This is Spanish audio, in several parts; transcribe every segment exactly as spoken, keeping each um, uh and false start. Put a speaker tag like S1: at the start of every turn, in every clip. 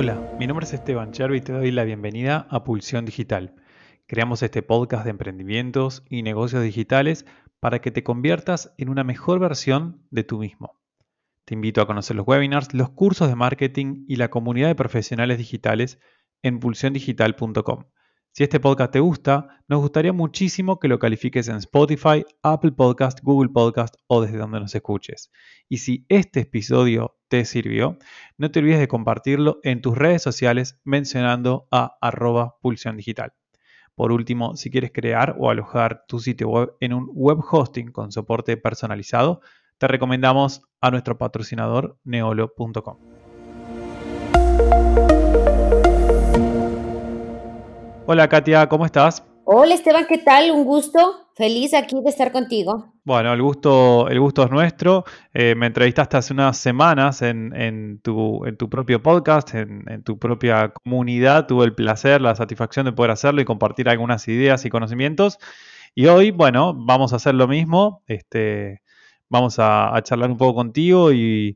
S1: Hola, mi nombre es Esteban Chervi y te doy la bienvenida a Pulsión Digital. Creamos este podcast de emprendimientos y negocios digitales para que te conviertas en una mejor versión de tú mismo. Te invito a conocer los webinars, los cursos de marketing y la comunidad de profesionales digitales en pulsión digital punto com. Si este podcast te gusta, nos gustaría muchísimo que lo califiques en Spotify, Apple Podcast, Google Podcast o desde donde nos escuches. Y si este episodio te sirvió, no te olvides de compartirlo en tus redes sociales mencionando a arroba pulsión digital. Por último, si quieres crear o alojar tu sitio web en un web hosting con soporte personalizado, te recomendamos a nuestro patrocinador neolo punto com. Hola Katia, ¿cómo estás?
S2: Hola Esteban, ¿qué tal? Un gusto, feliz aquí de estar contigo.
S1: Bueno, el gusto, el gusto es nuestro. Eh, me entrevistaste hace unas semanas en, en tu, en tu propio podcast, en, en tu propia comunidad. Tuve el placer, la satisfacción de poder hacerlo y compartir algunas ideas y conocimientos. Y hoy, bueno, vamos a hacer lo mismo. Este, vamos a, a charlar un poco contigo y,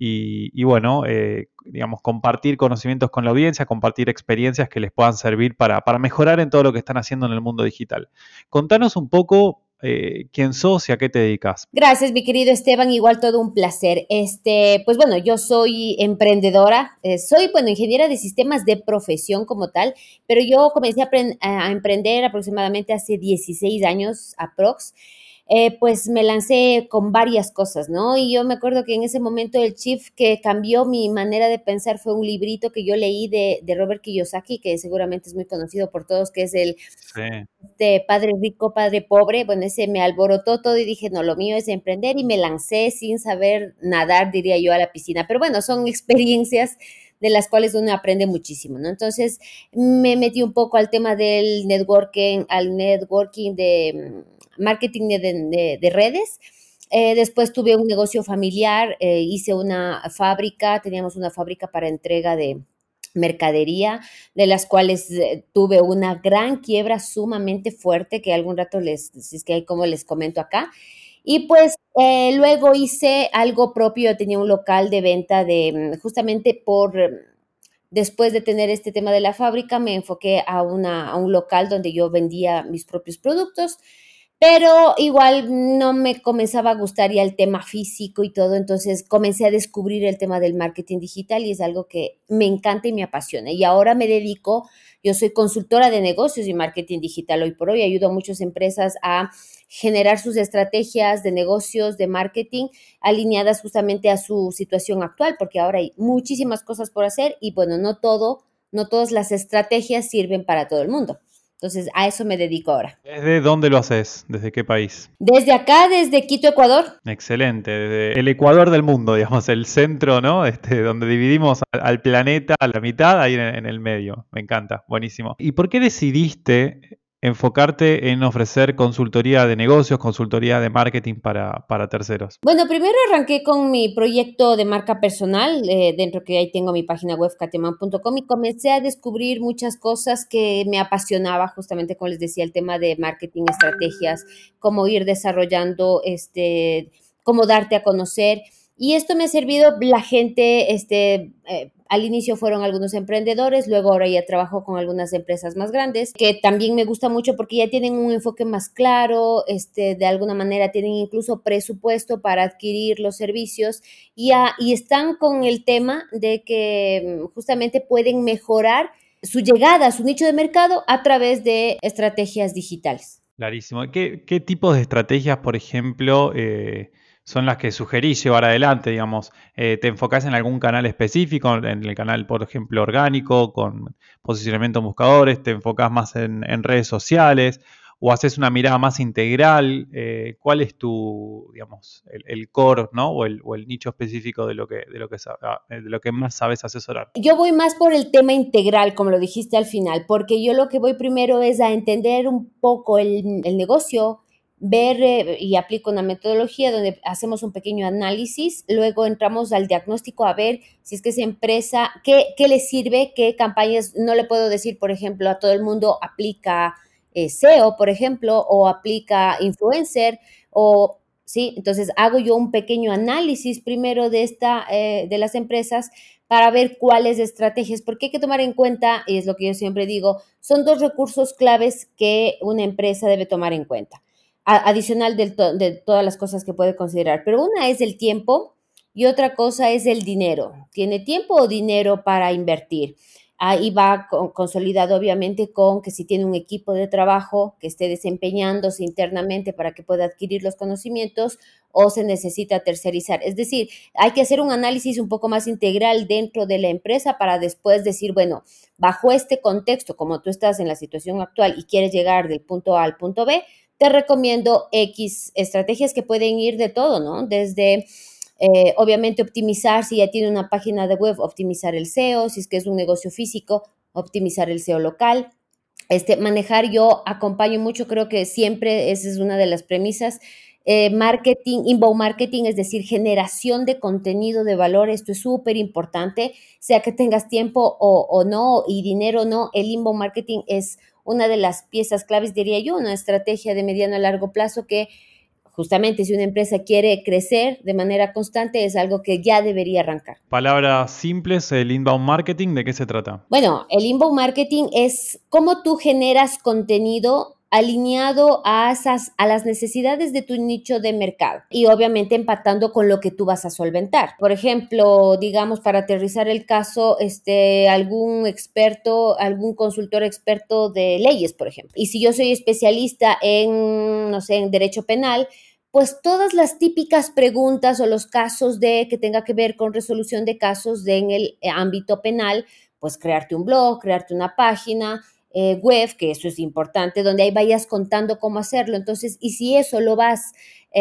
S1: y, y bueno, eh, digamos, compartir conocimientos con la audiencia, compartir experiencias que les puedan servir para, para mejorar en todo lo que están haciendo en el mundo digital. Contanos un poco eh, quién sos y a qué te dedicas.
S2: Gracias, mi querido Esteban, igual todo un placer. Este, pues bueno, yo soy emprendedora, eh, soy, bueno, ingeniera de sistemas de profesión como tal, pero yo comencé a, apren- a emprender aproximadamente hace dieciséis años, aprox. Eh, pues me lancé con varias cosas, ¿no? Y yo me acuerdo que en ese momento el shift que cambió mi manera de pensar fue un librito que yo leí de, de Robert Kiyosaki, que seguramente es muy conocido por todos, que es el
S1: Sí,
S2: este, Padre Rico, Padre Pobre. Bueno, ese me alborotó todo y dije, no, lo mío es emprender y me lancé sin saber nadar, diría yo, a la piscina. Pero bueno, son experiencias de las cuales uno aprende muchísimo, ¿no? Entonces me metí un poco al tema del networking, al networking de mm, marketing de, de, de redes. Eh, después tuve un negocio familiar, eh, hice una fábrica, teníamos una fábrica para entrega de mercadería, de las cuales eh, tuve una gran quiebra sumamente fuerte, que algún rato les, si es que hay como les comento acá. Y pues eh, luego hice algo propio, tenía un local de venta de, mm, justamente por, mm, después de tener este tema de la fábrica, me enfoqué a, una, a un local donde yo vendía mis propios productos, pero igual no me comenzaba a gustar ya el tema físico y todo, entonces comencé a descubrir el tema del marketing digital y es algo que me encanta y me apasiona. Y ahora me dedico, yo soy consultora de negocios y marketing digital hoy por hoy, ayudo a muchas empresas a generar sus estrategias de negocios, de marketing, alineadas justamente a su situación actual, porque ahora hay muchísimas cosas por hacer y bueno, no todo, no todas las estrategias sirven para todo el mundo. Entonces, a eso me dedico ahora.
S1: ¿desde dónde lo haces? ¿Desde qué país?
S2: Desde acá, desde Quito, Ecuador.
S1: Excelente, desde el Ecuador del mundo, digamos, el centro, ¿no? Este, donde dividimos al, al planeta a la mitad, ahí en, en el medio. Me encanta, buenísimo. ¿Y por qué decidiste enfocarte en ofrecer consultoría de negocios, consultoría de marketing para, para terceros?
S2: Bueno, primero arranqué con mi proyecto de marca personal, eh, dentro que ahí tengo mi página web kateman punto com y comencé a descubrir muchas cosas que me apasionaba, justamente como les decía, el tema de marketing, estrategias, cómo ir desarrollando, este, cómo darte a conocer. Y esto me ha servido, la gente, este, eh, al inicio fueron algunos emprendedores, luego ahora ya trabajo con algunas empresas más grandes, que también me gusta mucho porque ya tienen un enfoque más claro, este, de alguna manera tienen incluso presupuesto para adquirir los servicios y, a, y están con el tema de que mm, justamente pueden mejorar su llegada a su nicho de mercado a través de estrategias digitales.
S1: Clarísimo. ¿Qué, qué tipos de estrategias, por ejemplo, eh, son las que sugerís llevar adelante, digamos? Eh, ¿te enfocás en algún canal específico, en el canal, por ejemplo, orgánico, con posicionamiento en buscadores? ¿Te enfocás más en, en redes sociales? ¿O haces una mirada más integral? Eh, ¿cuál es tu, digamos, el, el core, ¿no? O el, o el nicho específico de lo que, de lo que, sa- ah, de lo que más sabes asesorar?
S2: Yo voy más por el tema integral, como lo dijiste al final, porque yo lo que voy primero es a entender un poco el, el negocio, ver eh, y aplico una metodología donde hacemos un pequeño análisis, luego entramos al diagnóstico a ver si es que esa empresa, qué, qué le sirve, qué campañas, no le puedo decir, por ejemplo, a todo el mundo aplica eh, S E O, por ejemplo, o aplica influencer, o ¿sí? Entonces hago yo un pequeño análisis primero de, esta, eh, de las empresas para ver cuáles estrategias, porque hay que tomar en cuenta, y es lo que yo siempre digo, son dos recursos claves que una empresa debe tomar en cuenta, a, adicional de, to, de todas las cosas que puede considerar. Pero una es el tiempo y otra cosa es el dinero. ¿Tiene tiempo o dinero para invertir? Ahí va con, consolidado obviamente con que si tiene un equipo de trabajo que esté desempeñándose internamente para que pueda adquirir los conocimientos o se necesita tercerizar. Es decir, hay que hacer un análisis un poco más integral dentro de la empresa para después decir, bueno, bajo este contexto, como tú estás en la situación actual y quieres llegar del punto A al punto B, te recomiendo X estrategias que pueden ir de todo, ¿no? Desde Eh, obviamente optimizar, si ya tiene una página de web, optimizar el S E O, si es que es un negocio físico, optimizar el S E O local. Este, manejar, yo acompaño mucho, creo que siempre esa es una de las premisas, eh, marketing, inbound marketing, es decir, generación de contenido de valor, esto es súper importante, sea que tengas tiempo o, o no, y dinero o no, el inbound marketing es una de las piezas claves, diría yo, una estrategia de mediano a largo plazo que justamente si una empresa quiere crecer de manera constante, es algo que ya debería arrancar.
S1: Palabras simples, el inbound marketing, ¿de qué se trata?
S2: Bueno, el inbound marketing es cómo tú generas contenido alineado a, esas, a las necesidades de tu nicho de mercado y obviamente empatando con lo que tú vas a solventar. Por ejemplo, digamos, para aterrizar el caso, este, algún experto, algún consultor experto de leyes, por ejemplo. Y si yo soy especialista en, no sé, en derecho penal, pues todas las típicas preguntas o los casos de que tenga que ver con resolución de casos de, en el ámbito penal, pues crearte un blog, crearte una página eh, web, que eso es importante, donde ahí vayas contando cómo hacerlo. Entonces, y si eso lo vas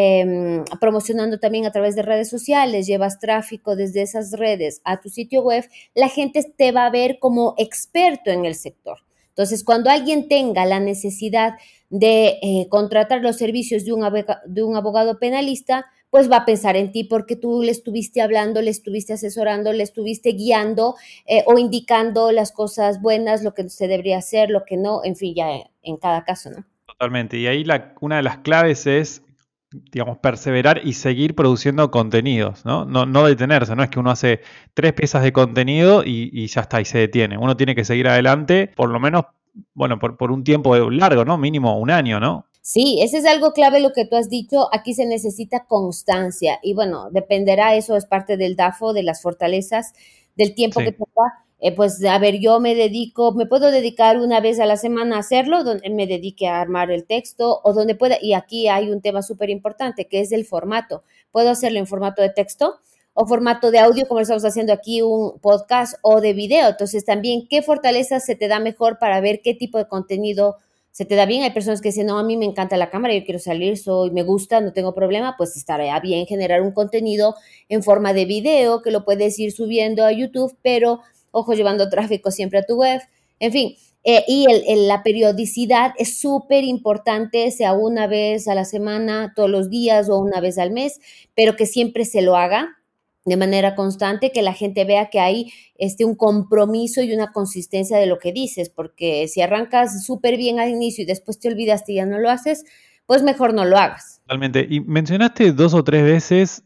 S2: eh, promocionando también a través de redes sociales, llevas tráfico desde esas redes a tu sitio web, la gente te va a ver como experto en el sector. Entonces, cuando alguien tenga la necesidad de eh, contratar los servicios de un, abogado, de un abogado penalista, pues va a pensar en ti porque tú le estuviste hablando, le estuviste asesorando, le estuviste guiando eh, o indicando las cosas buenas, lo que se debería hacer, lo que no, en fin, ya en cada caso, ¿no?
S1: Totalmente. Y ahí la, una de las claves es, digamos, perseverar y seguir produciendo contenidos, ¿no? No, no detenerse, no es que uno hace tres piezas de contenido y, y ya está, y se detiene. Uno tiene que seguir adelante, por lo menos, bueno, por, por un tiempo largo, ¿no? Mínimo un año, ¿no?
S2: Sí, ese es algo clave lo que tú has dicho. Aquí se necesita constancia y bueno, dependerá, eso es parte del D A F O, de las fortalezas, del tiempo que
S1: Sí.
S2: tenga. Eh, pues a ver, yo me dedico, me puedo dedicar una vez a la semana a hacerlo, donde me dedique a armar el texto o donde pueda, y aquí hay un tema súper importante que es el formato. Puedo hacerlo en formato de texto o formato de audio, como estamos haciendo aquí, un podcast o de video. Entonces también, ¿qué fortalezas se te da mejor para ver qué tipo de contenido se te da bien? Hay personas que dicen, no, a mí me encanta la cámara, yo quiero salir, soy, me gusta, no tengo problema, pues estará bien generar un contenido en forma de video que lo puedes ir subiendo a YouTube, pero, ojo, llevando tráfico siempre a tu web. En fin, eh, y el, el, la periodicidad es súper importante, sea una vez a la semana, todos los días o una vez al mes, pero que siempre se lo haga de manera constante, que la gente vea que hay este, un compromiso y una consistencia de lo que dices, porque si arrancas súper bien al inicio y después te olvidaste y ya no lo haces, pues mejor no lo hagas.
S1: Totalmente. Y mencionaste dos o tres veces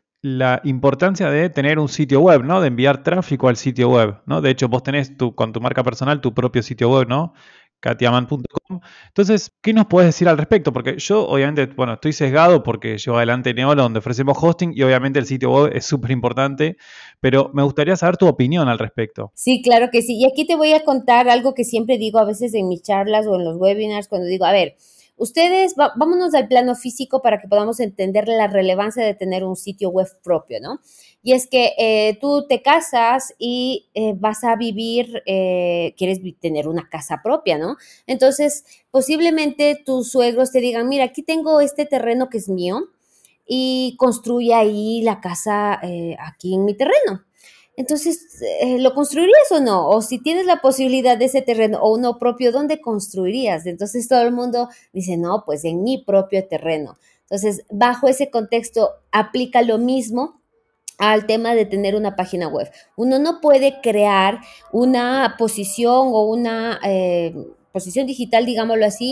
S1: la importancia de tener un sitio web, ¿no? De enviar tráfico al sitio web, ¿no? De hecho, vos tenés tu, con tu marca personal tu propio sitio web, ¿no? katiaman punto com. Entonces, ¿qué nos puedes decir al respecto? Porque yo, obviamente, bueno, estoy sesgado porque llevo adelante Neola, donde ofrecemos hosting y obviamente el sitio web es súper importante, pero me gustaría saber tu opinión al respecto.
S2: Sí, claro que sí. Y aquí te voy a contar algo que siempre digo a veces en mis charlas o en los webinars, cuando digo, a ver, ustedes, va, vámonos al plano físico para que podamos entender la relevancia de tener un sitio web propio, ¿no? Y es que eh, tú te casas y eh, vas a vivir, eh, quieres tener una casa propia, ¿no? Entonces, posiblemente tus suegros te digan, mira, aquí tengo este terreno que es mío y construye ahí la casa eh, aquí en mi terreno. Entonces, eh, ¿lo construirías o no? O si tienes la posibilidad de ese terreno o uno propio, ¿dónde construirías? Entonces todo el mundo dice, no, pues en mi propio terreno. Entonces, bajo ese contexto, aplica lo mismo al tema de tener una página web. Uno no puede crear una posición o una eh, posición digital, digámoslo así,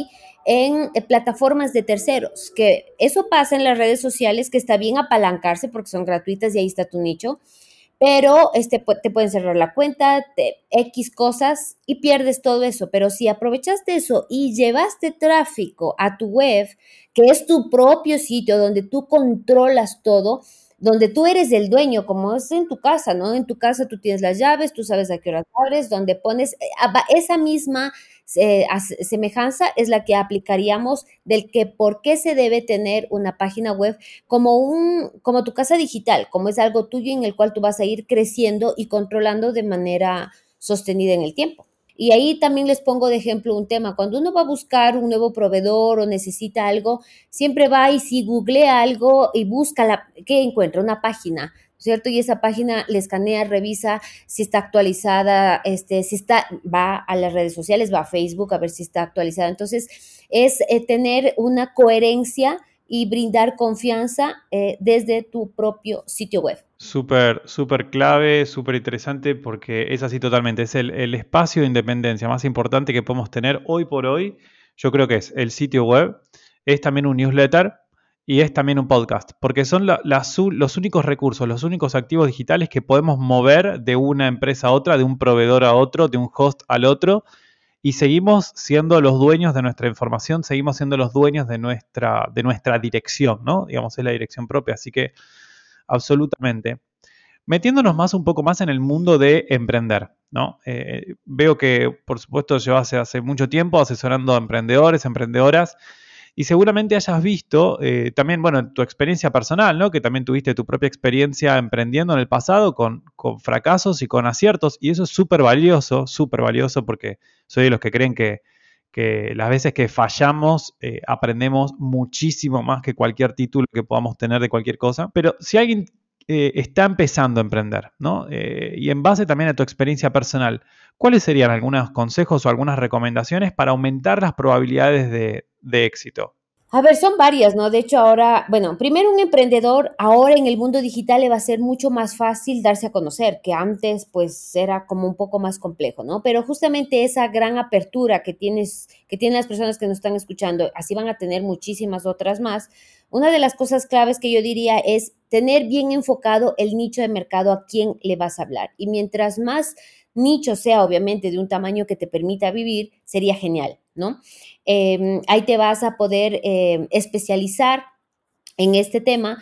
S2: en eh, plataformas de terceros, que eso pasa en las redes sociales, que está bien apalancarse porque son gratuitas y ahí está tu nicho, pero este, te pueden cerrar la cuenta, te, X cosas y pierdes todo eso. Pero si aprovechaste eso y llevaste tráfico a tu web, que es tu propio sitio donde tú controlas todo, donde tú eres el dueño, como es en tu casa, ¿no? En tu casa tú tienes las llaves, tú sabes a qué hora abres, donde pones eh, esa misma eh, semejanza es la que aplicaríamos del que por qué se debe tener una página web como un, como tu casa digital, como es algo tuyo en el cual tú vas a ir creciendo y controlando de manera sostenida en el tiempo. Y ahí también les pongo de ejemplo un tema. Cuando uno va a buscar un nuevo proveedor o necesita algo, siempre va y si googlea algo y busca la, ¿qué encuentra? Una página, ¿cierto? Y esa página le escanea, revisa si está actualizada, este, si está, va a las redes sociales, va a Facebook a ver si está actualizada. Entonces, es eh, tener una coherencia y brindar confianza eh, desde tu propio sitio web.
S1: Súper, súper clave, súper interesante porque es así totalmente. Es el, el espacio de independencia más importante que podemos tener hoy por hoy. Yo creo que es el sitio web, es también un newsletter y es también un podcast, porque son la, las, los únicos recursos, los únicos activos digitales que podemos mover de una empresa a otra, de un proveedor a otro, de un host al otro. Y seguimos siendo los dueños de nuestra información, seguimos siendo los dueños de nuestra, de nuestra dirección, ¿no? Digamos, es la dirección propia. Así que, absolutamente. Metiéndonos más un poco más en el mundo de emprender, ¿no? Eh, veo que, por supuesto, llevas hace, hace mucho tiempo asesorando a emprendedores, emprendedoras, y seguramente hayas visto eh, también, bueno, tu experiencia personal, ¿no? Que también tuviste tu propia experiencia emprendiendo en el pasado con, con fracasos y con aciertos, y eso es súper valioso, súper valioso porque soy de los que creen que, que las veces que fallamos eh, aprendemos muchísimo más que cualquier título que podamos tener de cualquier cosa. Pero si alguien eh, está empezando a emprender, ¿no? Eh, y en base también a tu experiencia personal, ¿cuáles serían algunos consejos o algunas recomendaciones para aumentar las probabilidades de, de éxito?
S2: A ver, son varias, ¿no? De hecho, ahora, bueno, primero un emprendedor, ahora en el mundo digital le va a ser mucho más fácil darse a conocer, que antes pues era como un poco más complejo, ¿no? Pero justamente esa gran apertura que tienes, que tienen las personas que nos están escuchando, así van a tener muchísimas otras más. Una de las cosas claves que yo diría es tener bien enfocado el nicho de mercado a quién le vas a hablar. Y mientras más nicho sea, obviamente, de un tamaño que te permita vivir, sería genial, ¿no? Eh, ahí te vas a poder eh, especializar en este tema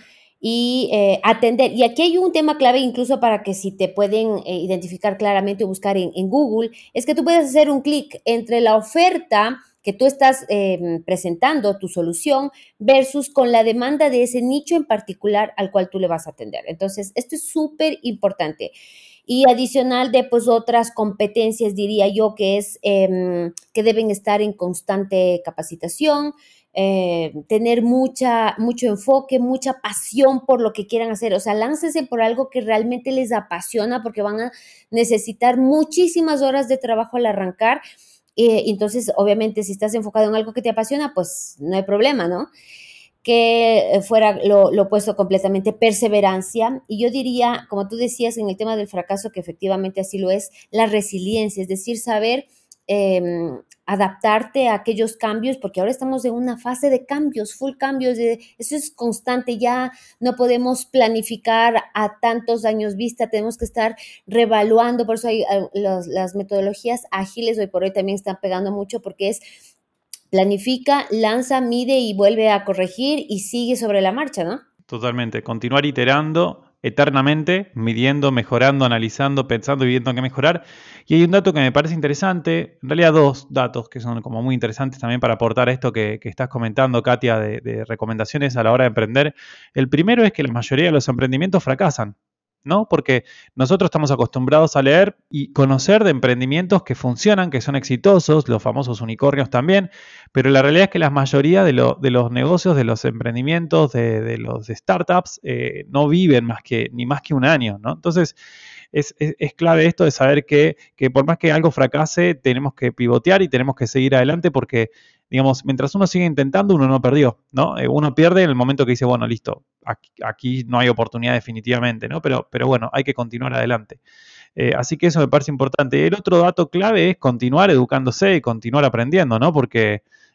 S2: y eh, atender. Y aquí hay un tema clave incluso para que si te pueden eh, identificar claramente o buscar en, en Google, es que tú puedes hacer un clic entre la oferta que tú estás eh, presentando, tu solución, versus con la demanda de ese nicho en particular al cual tú le vas a atender. Entonces, esto es súper importante. Y adicional de pues otras competencias, diría yo, que es eh, que deben estar en constante capacitación, eh, tener mucha, mucho enfoque, mucha pasión por lo que quieran hacer. O sea, láncese por algo que realmente les apasiona porque van a necesitar muchísimas horas de trabajo al arrancar. Eh, entonces, obviamente, si estás enfocado en algo que te apasiona, pues no hay problema, ¿no? Que fuera lo, lo opuesto completamente, perseverancia. Y yo diría, como tú decías en el tema del fracaso, que efectivamente así lo es, la resiliencia, es decir, saber eh, adaptarte a aquellos cambios, porque ahora estamos en una fase de cambios, full cambios, de, eso es constante, ya no podemos planificar a tantos años vista, tenemos que estar reevaluando, por eso hay, los, las metodologías ágiles hoy por hoy también están pegando mucho, porque es planifica, lanza, mide y vuelve a corregir y sigue sobre la marcha, ¿no?
S1: Totalmente. Continuar iterando eternamente, midiendo, mejorando, analizando, pensando y viendo qué mejorar. Y hay un dato que me parece interesante, en realidad dos datos que son como muy interesantes también para aportar a esto que, que estás comentando, Katia, de, de recomendaciones a la hora de emprender. El primero es que la mayoría de los emprendimientos fracasan, ¿no? Porque nosotros estamos acostumbrados a leer y conocer de emprendimientos que funcionan, que son exitosos, los famosos unicornios también, pero la realidad es que la mayoría de, lo, de los negocios, de los emprendimientos, de, de los startups, eh, no viven más que, ni más que un año, ¿no? Entonces, es, es, es clave esto de saber que, que por más que algo fracase, tenemos que pivotear y tenemos que seguir adelante porque, digamos, mientras uno sigue intentando, uno no perdió, ¿no? Eh, uno pierde en el momento que dice, bueno, listo, aquí, aquí no hay oportunidad definitivamente, ¿no? Pero, pero bueno, hay que continuar adelante. Eh, así que eso me parece importante. El otro dato clave es continuar educándose y continuar aprendiendo, ¿no? Porque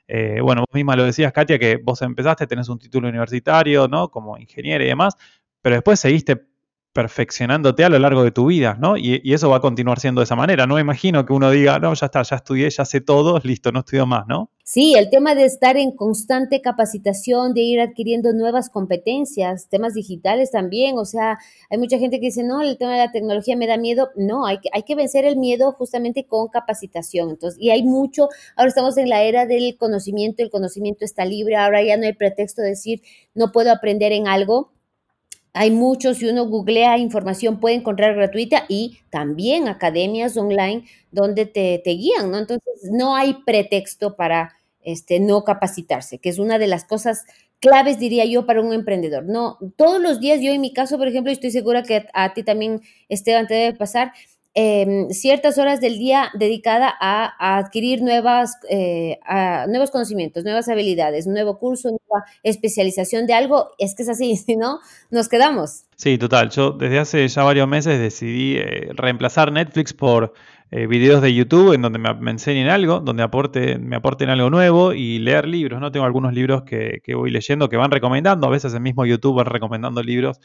S1: Eh, bueno, vos misma lo decías, Katia, que vos empezaste, tenés un título universitario, ¿no? Como ingeniera y demás, pero después seguiste perfeccionándote a lo largo de tu vida, ¿no? Y, y eso va a continuar siendo de esa manera. No me imagino que uno diga, no, ya está, ya estudié, ya sé todo, listo, no estudio más, ¿no?
S2: Sí, el tema de estar en constante capacitación, de ir adquiriendo nuevas competencias, temas digitales también, o sea, hay mucha gente que dice, no, el tema de la tecnología me da miedo. No, hay que, hay que vencer el miedo justamente con capacitación. Entonces, y hay mucho, ahora estamos en la era del conocimiento, el conocimiento está libre, ahora ya no hay pretexto de decir, no puedo aprender en algo. Hay muchos, si uno googlea información puede encontrar gratuita y también academias online donde te, te guían, ¿no? Entonces, no hay pretexto para este, no capacitarse, que es una de las cosas claves, diría yo, para un emprendedor. No, todos los días, yo en mi caso, por ejemplo, y estoy segura que a, a ti también, Esteban, te debe pasar, eh, ciertas horas del día dedicada a, a adquirir nuevas, eh, a nuevos conocimientos, nuevas habilidades, un nuevo curso, nueva especialización de algo. Es que es así, si no, nos quedamos.
S1: Sí, total. Yo desde hace ya varios meses decidí eh, reemplazar Netflix por eh, videos de YouTube en donde me, me enseñen algo, donde aporte, me aporten algo nuevo y leer libros, ¿no? Tengo algunos libros que, que voy leyendo que van recomendando, a veces el mismo YouTube va recomendando libros.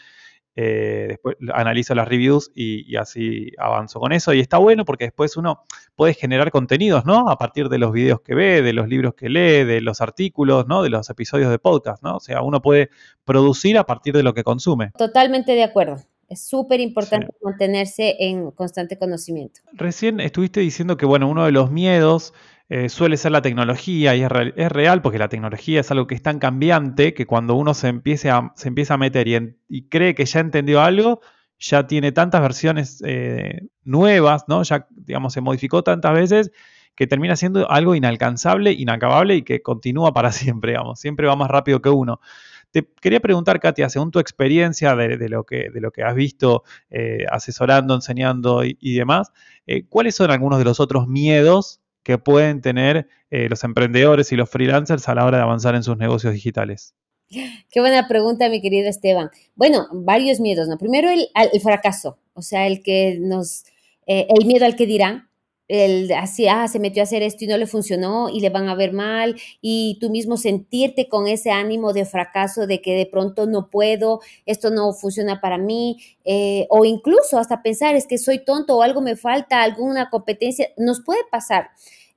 S1: Eh, después analizo las reviews y, y así avanzo con eso. Y está bueno porque después uno puede generar contenidos, ¿no? A partir de los videos que ve, de los libros que lee, de los artículos, ¿no? De los episodios de podcast, ¿no? O sea, uno puede producir a partir de lo que consume.
S2: Totalmente de acuerdo. Es súper
S1: Sí.
S2: importante mantenerse en constante conocimiento.
S1: Recién estuviste diciendo que, bueno, uno de los miedos eh, suele ser la tecnología y es, re- es real porque la tecnología es algo que es tan cambiante que cuando uno se, empiece a, se empieza a meter y, en- y cree que ya entendió algo, ya tiene tantas versiones eh, nuevas, ¿no? Ya, digamos, se modificó tantas veces que termina siendo algo inalcanzable, inacabable y que continúa para siempre, digamos, siempre va más rápido que uno. Te quería preguntar, Katia, según tu experiencia de, de lo, que, de lo que has visto eh, asesorando, enseñando y, y demás, eh, ¿cuáles son algunos de los otros miedos que pueden tener eh, los emprendedores y los freelancers a la hora de avanzar en sus negocios digitales?
S2: Qué buena pregunta, mi querido Esteban. Bueno, varios miedos, ¿no? Primero el, al- el fracaso, o sea, el que nos, eh, el miedo al que dirán, el así, ah, se metió a hacer esto y no le funcionó y le van a ver mal, y tú mismo sentirte con ese ánimo de fracaso, de que de pronto no puedo, esto no funciona para mí, eh, o incluso hasta pensar es que soy tonto o algo me falta, alguna competencia, nos puede pasar.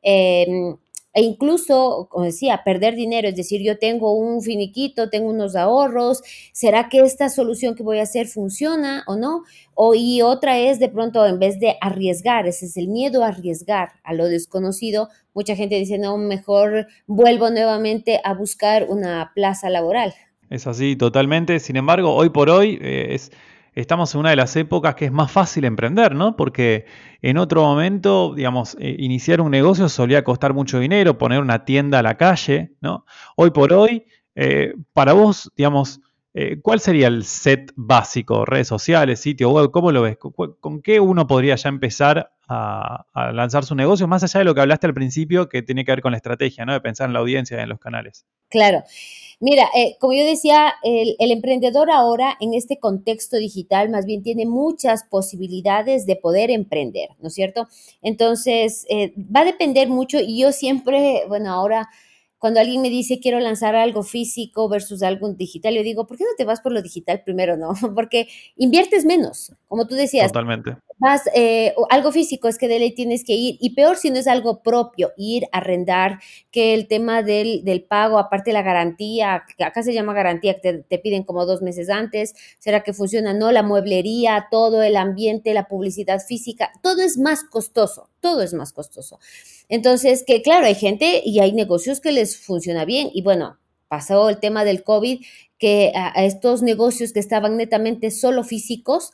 S2: Eh, E incluso, como decía, perder dinero, es decir, yo tengo un finiquito, tengo unos ahorros, ¿será que esta solución que voy a hacer funciona o no? O, y otra es de pronto, en vez de arriesgar, ese es el miedo a arriesgar a lo desconocido, mucha gente dice, no, mejor vuelvo nuevamente a buscar una plaza laboral.
S1: Es así, totalmente. Sin embargo, hoy por hoy eh, es, estamos en una de las épocas que es más fácil emprender, ¿no? Porque en otro momento, digamos, eh, iniciar un negocio solía costar mucho dinero, poner una tienda a la calle, ¿no? Hoy por hoy, eh, para vos, digamos, eh, ¿cuál sería el set básico? Redes sociales, sitio web, ¿cómo lo ves? ¿Con, con qué uno podría ya empezar a, a lanzar su negocio? Más allá de lo que hablaste al principio, que tiene que ver con la estrategia, ¿no? De pensar en la audiencia y en los canales.
S2: Claro. Mira, eh, como yo decía, el, el emprendedor ahora en este contexto digital más bien tiene muchas posibilidades de poder emprender, ¿no es cierto? Entonces, eh, va a depender mucho y yo siempre, bueno, ahora cuando alguien me dice quiero lanzar algo físico versus algo digital, yo digo, ¿por qué no te vas por lo digital primero, no? Porque inviertes menos, como tú decías,
S1: Totalmente.
S2: vas, eh, o algo físico es que de ley tienes que ir, y peor si no es algo propio, ir a arrendar, que el tema del, del pago, aparte la garantía, que acá se llama garantía, que te, te piden como dos meses antes, ¿será que funciona? No, la mueblería, todo el ambiente, la publicidad física, todo es más costoso, todo es más costoso. Entonces, que claro, hay gente y hay negocios que les funciona bien, y bueno, pasó el tema del COVID, que a, a estos negocios que estaban netamente solo físicos,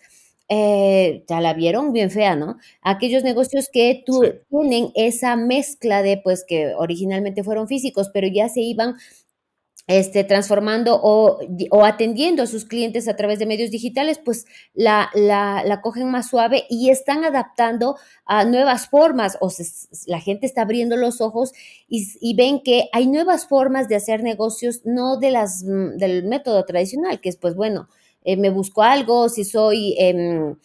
S2: eh, ya la vieron bien fea, ¿no? Aquellos negocios que
S1: Sí.
S2: tú, tienen esa mezcla de, pues, que originalmente fueron físicos, pero ya se iban este, transformando o, o atendiendo a sus clientes a través de medios digitales, pues la, la, la cogen más suave y están adaptando a nuevas formas, o se, la gente está abriendo los ojos y, y ven que hay nuevas formas de hacer negocios, no de las, del método tradicional, que es pues bueno, eh, me busco algo, si soy... Eh,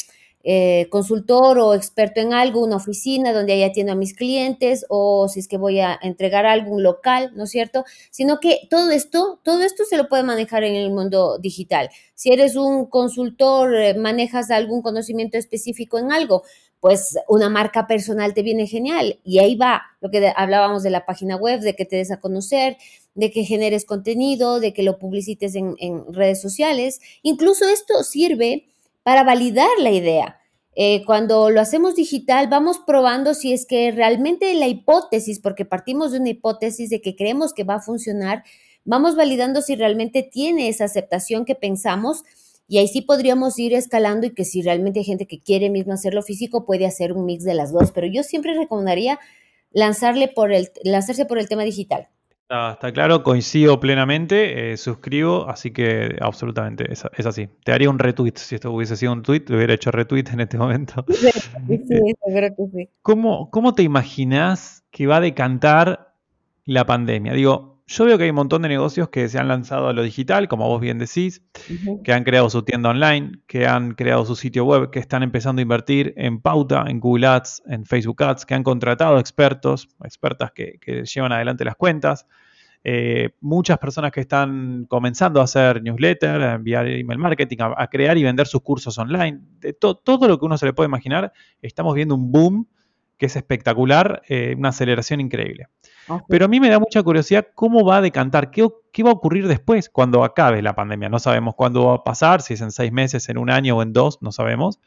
S2: eh, consultor o experto en algo, una oficina donde ahí atiendo a mis clientes, o si es que voy a entregar algo, un local, ¿no es cierto? Sino que todo esto, todo esto se lo puede manejar en el mundo digital. Si eres un consultor, eh, manejas algún conocimiento específico en algo, pues una marca personal te viene genial. Y ahí va lo que de, hablábamos de la página web, de que te des a conocer, de que generes contenido, de que lo publicites en, en redes sociales. Incluso esto sirve para validar la idea. Eh, cuando lo hacemos digital, vamos probando si es que realmente la hipótesis, porque partimos de una hipótesis de que creemos que va a funcionar, vamos validando si realmente tiene esa aceptación que pensamos, y ahí sí podríamos ir escalando, y que si realmente hay gente que quiere mismo hacerlo físico, puede hacer un mix de las dos. Pero yo siempre recomendaría lanzarle por el, lanzarse por el tema digital.
S1: Está, está claro, coincido plenamente, eh, suscribo, así que absolutamente es, es así. Te haría un retweet, si esto hubiese sido un tweet, le hubiera hecho retweet en este momento.
S2: Sí,
S1: Eh,
S2: seguro que sí.
S1: ¿cómo, ¿Cómo te imaginas que va a decantar la pandemia? Digo, yo veo que hay un montón de negocios que se han lanzado a lo digital, como vos bien decís,
S2: Uh-huh.
S1: que han creado su tienda online, que han creado su sitio web, que están empezando a invertir en pauta, en Google Ads, en Facebook Ads, que han contratado expertos, expertas que, que llevan adelante las cuentas. Eh, muchas personas que están comenzando a hacer newsletter, a enviar email marketing, a, a crear y vender sus cursos online. De to, todo lo que uno se le puede imaginar, estamos viendo un boom que es espectacular, eh, una aceleración increíble.
S2: Okay.
S1: Pero a mí me da mucha curiosidad cómo va a decantar, qué, qué va a ocurrir después, cuando acabe la pandemia. No sabemos cuándo va a pasar, si es en seis meses, en un año o en dos, no sabemos.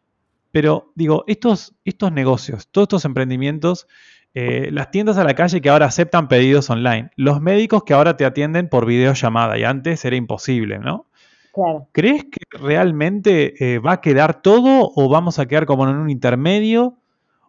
S1: Pero digo, estos, estos negocios, todos estos emprendimientos, eh, las tiendas a la calle que ahora aceptan pedidos online, los médicos que ahora te atienden por videollamada y antes era imposible, ¿no?
S2: Claro.
S1: ¿Crees que realmente eh, va a quedar todo o vamos a quedar como en un intermedio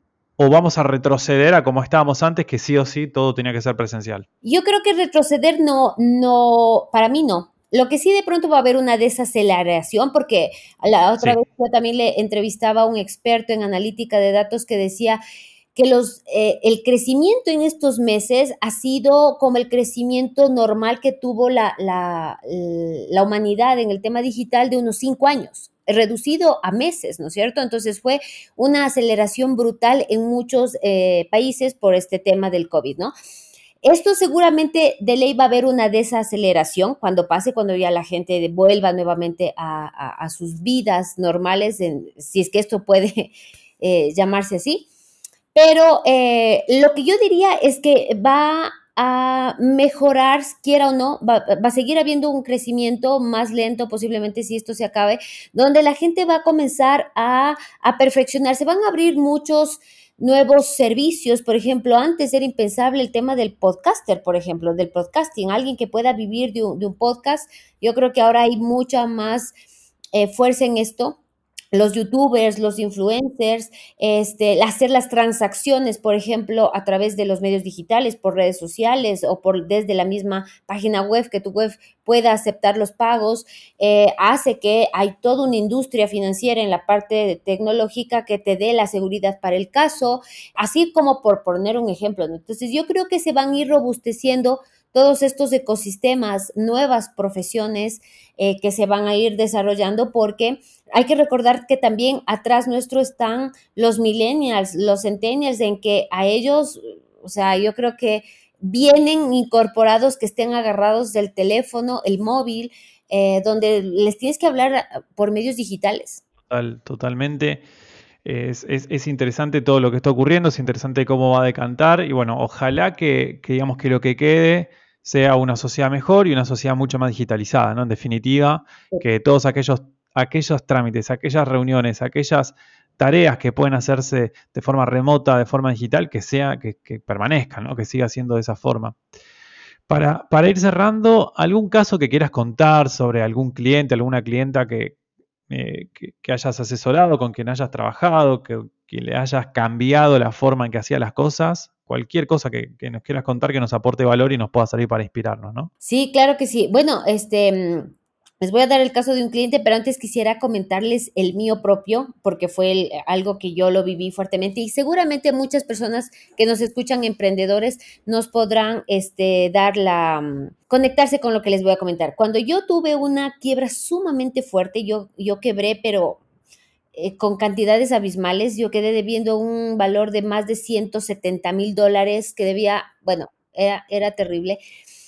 S1: o vamos a retroceder a como estábamos antes, que sí o sí todo tenía que ser presencial?
S2: Yo creo que retroceder no, no, para mí no. Lo que sí de pronto va a haber una desaceleración, porque la otra
S1: Sí,
S2: vez yo también le entrevistaba a un experto en analítica de datos que decía que los, eh, el crecimiento en estos meses ha sido como el crecimiento normal que tuvo la, la, la humanidad en el tema digital de unos cinco años, reducido a meses, ¿no es cierto? Entonces fue una aceleración brutal en muchos eh, países por este tema del COVID, ¿no? Esto seguramente de ley va a haber una desaceleración cuando pase, cuando ya la gente vuelva nuevamente a, a, a sus vidas normales, en, si es que esto puede eh, llamarse así. Pero eh, lo que yo diría es que va a mejorar, quiera o no, va, va, a seguir habiendo un crecimiento más lento, posiblemente si esto se acabe, donde la gente va a comenzar a, a perfeccionarse, van a abrir muchos nuevos servicios. Por ejemplo, antes era impensable el tema del podcaster, por ejemplo, del podcasting, alguien que pueda vivir de un, de un podcast. Yo creo que ahora hay mucha más eh, fuerza en esto. Los youtubers, los influencers, este, hacer las transacciones, por ejemplo, a través de los medios digitales, por redes sociales o por desde la misma página web, que tu web pueda aceptar los pagos, eh, hace que hay toda una industria financiera en la parte tecnológica que te dé la seguridad para el caso, así como por poner un ejemplo, ¿no? Entonces yo creo que se van a ir robusteciendo todos estos ecosistemas, nuevas profesiones eh, que se van a ir desarrollando, porque hay que recordar que también atrás nuestro están los millennials, los centennials, en que a ellos, o sea, yo creo que vienen incorporados, que estén agarrados del teléfono, el móvil, eh, donde les tienes que hablar por medios digitales.
S1: total, totalmente. Es, es, es interesante todo lo que está ocurriendo, es interesante cómo va a decantar y bueno, ojalá que, que digamos que lo que quede sea una sociedad mejor y una sociedad mucho más digitalizada, ¿no? En definitiva, que todos aquellos, aquellos trámites, aquellas reuniones, aquellas tareas que pueden hacerse de forma remota, de forma digital, que sea, que, que permanezcan, ¿no? Que siga siendo de esa forma. Para, para ir cerrando, ¿algún caso que quieras contar sobre algún cliente, alguna clienta que, eh, que, que hayas asesorado, con quien hayas trabajado, que, que le hayas cambiado la forma en que hacía las cosas? Cualquier cosa que, que nos quieras contar que nos aporte valor y nos pueda servir para inspirarnos, ¿no?
S2: Sí, claro que sí. Bueno, este, les voy a dar el caso de un cliente, pero antes quisiera comentarles el mío propio, porque fue el- algo que yo lo viví fuertemente, y seguramente muchas personas que nos escuchan, emprendedores, nos podrán este, dar la, mm, conectarse con lo que les voy a comentar. Cuando yo tuve una quiebra sumamente fuerte, yo, yo quebré, pero eh, con cantidades abismales. Yo quedé debiendo un valor de más de ciento setenta mil dólares que debía, bueno, era, era terrible.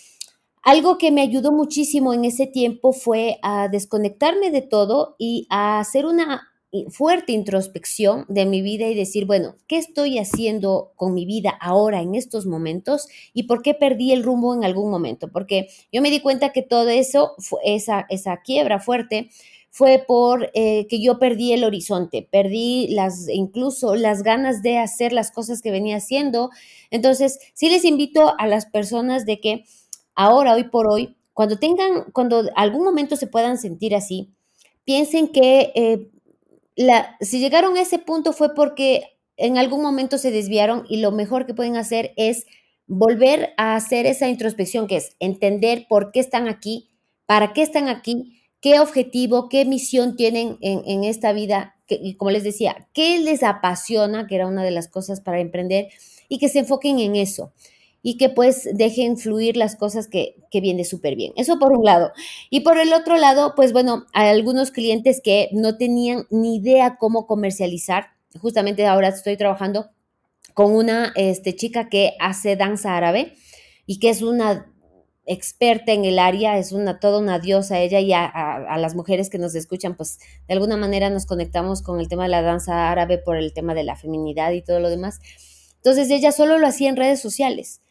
S2: Algo que me ayudó muchísimo en ese tiempo fue a desconectarme de todo y a hacer una fuerte introspección de mi vida y decir, bueno, ¿qué estoy haciendo con mi vida ahora en estos momentos y por qué perdí el rumbo en algún momento? Porque yo me di cuenta que todo eso, esa, esa quiebra fuerte, fue por eh, que yo perdí el horizonte, perdí las, incluso las ganas de hacer las cosas que venía haciendo. Entonces, sí les invito a las personas de que ahora, hoy por hoy, cuando tengan, cuando algún momento se puedan sentir así, piensen que eh, la, si llegaron a ese punto fue porque en algún momento se desviaron y lo mejor que pueden hacer es volver a hacer esa introspección, que es entender por qué están aquí, para qué están aquí, qué objetivo, qué misión tienen en, en esta vida, que, y como les decía, qué les apasiona, que era una de las cosas para emprender, y que se enfoquen en eso y que pues dejen fluir las cosas que, que viene súper bien. Eso por un lado. Y por el otro lado, pues bueno, hay algunos clientes que no tenían ni idea cómo comercializar. Justamente ahora estoy trabajando con una este, chica que hace danza árabe y que es una experta en el área, es una toda una diosa ella, y a, a, a las mujeres que nos escuchan, pues de alguna manera nos conectamos con el tema de la danza árabe por el tema de la feminidad y todo lo demás. Entonces ella solo lo hacía en redes sociales.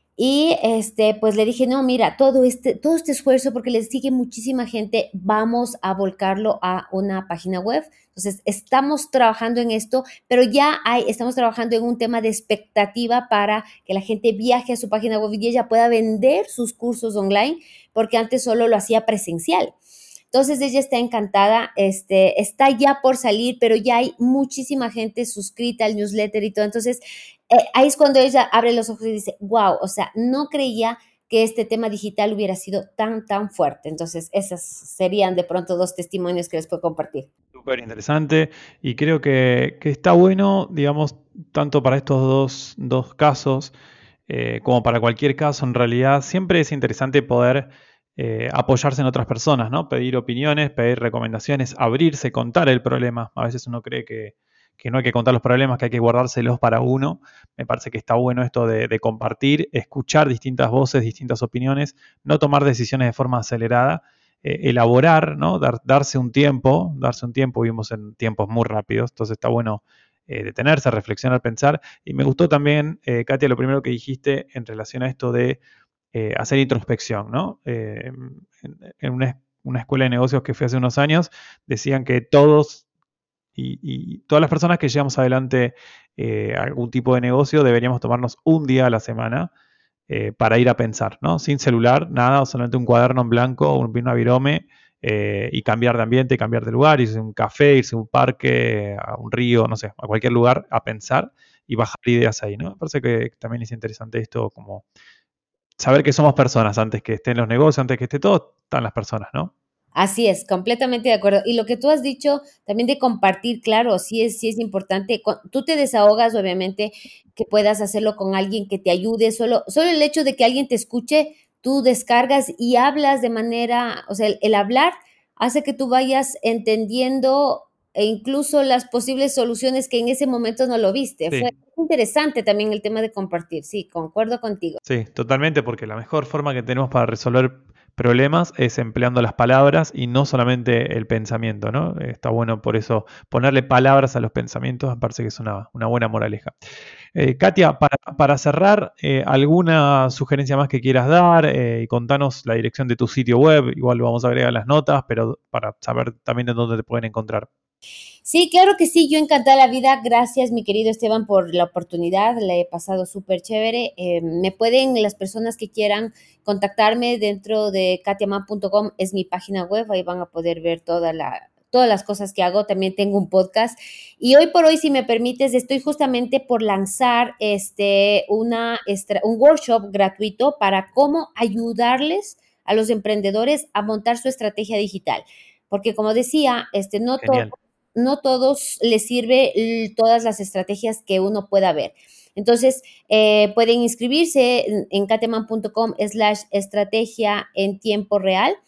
S2: Y este, pues le dije, no, mira, todo este, todo este esfuerzo, porque les sigue muchísima gente, vamos a volcarlo a una página web. Entonces, estamos trabajando en esto, pero ya hay, estamos trabajando en un tema de expectativa para que la gente viaje a su página web y ella pueda vender sus cursos online, porque antes solo lo hacía presencial. Entonces ella está encantada, este, está ya por salir, pero ya hay muchísima gente suscrita al newsletter y todo. Entonces eh, ahí es cuando ella abre los ojos y dice, wow, o sea, no creía que este tema digital hubiera sido tan, tan fuerte. Entonces esos serían de pronto dos testimonios que les puedo compartir.
S1: Súper interesante y creo que, que está bueno, digamos, tanto para estos dos, dos casos eh, como para cualquier caso. En realidad siempre es interesante poder eh, apoyarse en otras personas, ¿no? Pedir opiniones, pedir recomendaciones, abrirse, contar el problema. A veces uno cree que, que no hay que contar los problemas, que hay que guardárselos para uno. Me parece que está bueno esto de, de compartir, escuchar distintas voces, distintas opiniones, no tomar decisiones de forma acelerada, eh, elaborar, ¿no? Dar, darse un tiempo, darse un tiempo, vivimos en tiempos muy rápidos, entonces está bueno eh, detenerse, reflexionar, pensar. Y me gustó también, eh, Katia, lo primero que dijiste en relación a esto de eh, hacer introspección, ¿no? Eh, en, en una, una escuela de negocios que fui hace unos años, decían que todos y, y todas las personas que llevamos adelante eh, algún tipo de negocio deberíamos tomarnos un día a la semana eh, para ir a pensar, ¿no? Sin celular, nada, solamente un cuaderno en blanco, un, una virome eh, y cambiar de ambiente, cambiar de lugar, irse a un café, irse a un parque, a un río, no sé, a cualquier lugar a pensar y bajar ideas ahí, ¿no? Me parece que también es interesante esto, como saber que somos personas antes que estén los negocios, antes que esté todo, están las personas, ¿no?
S2: Así es, completamente de acuerdo. Y lo que tú has dicho también de compartir, claro, sí es, sí es importante. Cu- Tú te desahogas, obviamente, que puedas hacerlo con alguien que te ayude. Solo, solo el hecho de que alguien te escuche, tú descargas y hablas de manera, o sea, el, el hablar hace que tú vayas entendiendo e incluso las posibles soluciones que en ese momento no lo viste. Fue
S1: Sí.
S2: interesante también el tema de compartir. Sí, concuerdo contigo.
S1: Sí, totalmente, porque la mejor forma que tenemos para resolver problemas es empleando las palabras y no solamente el pensamiento, ¿no? Está bueno por eso ponerle palabras a los pensamientos, me parece que es una, una buena moraleja. Eh, Katia, para, para cerrar, eh, ¿alguna sugerencia más que quieras dar? Eh, y contanos la dirección de tu sitio web, igual lo vamos a agregar en las notas, pero para saber también de dónde te pueden encontrar.
S2: Sí, claro que sí, yo encantada la vida. Gracias, mi querido Esteban, por la oportunidad. La he pasado súper chévere. Eh, me pueden, las personas que quieran contactarme dentro de katiaman punto com, es mi página web, ahí van a poder ver toda la, todas las cosas que hago. También tengo un podcast. Y hoy por hoy, si me permites, estoy justamente por lanzar este, una, estra- un workshop gratuito para cómo ayudarles a los emprendedores a montar su estrategia digital. Porque como decía, este, no todo
S1: Genial.
S2: no todos les sirve l- todas las estrategias que uno pueda ver. Entonces, eh, pueden inscribirse en, en katiaman punto com slash estrategia en tiempo real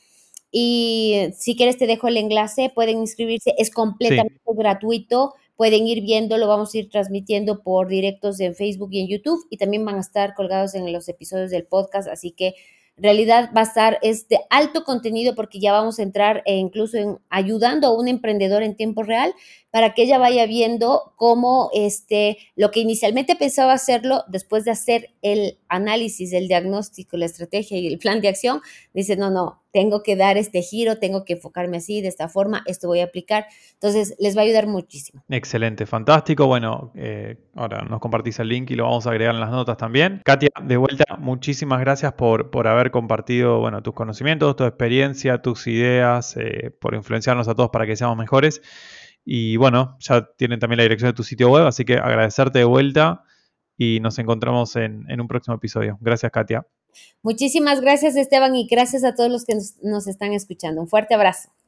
S2: Y si quieres te dejo el enlace, pueden inscribirse, es completamente
S1: Sí,
S2: gratuito, pueden ir viendo, lo vamos a ir transmitiendo por directos en Facebook y en YouTube y también van a estar colgados en los episodios del podcast, así que en realidad va a estar es de alto contenido porque ya vamos a entrar eh, incluso en ayudando a un emprendedor en tiempo real para que ella vaya viendo cómo este, lo que inicialmente pensaba hacerlo, después de hacer el análisis, el diagnóstico, la estrategia y el plan de acción, dice, no, no, tengo que dar este giro, tengo que enfocarme así, de esta forma, esto voy a aplicar. Entonces, les va a ayudar muchísimo.
S1: excelente, fantástico. Bueno, eh, ahora nos compartís el link y lo vamos a agregar en las notas también. Katia, de vuelta, muchísimas gracias por, por haber compartido, bueno, tus conocimientos, tu experiencia, tus ideas, eh, por influenciarnos a todos para que seamos mejores. Y bueno, ya tienen también la dirección de tu sitio web, así que agradecerte de vuelta y nos encontramos en, en un próximo episodio. Gracias, Katia.
S2: Muchísimas gracias, Esteban, y gracias a todos los que nos, nos están escuchando. Un fuerte abrazo.